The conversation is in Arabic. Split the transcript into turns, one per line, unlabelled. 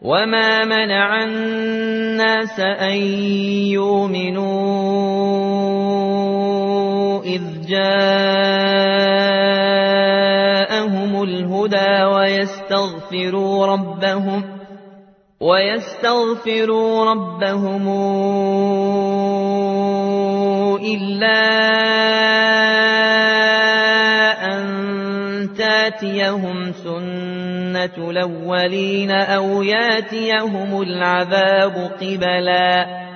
وما منع الناس أن يؤمنوا إذ جاءهم الهدى ويستغفروا ربهم إلا أن تاتيهم سنة الأولين أو ياتيهم العذاب قبلا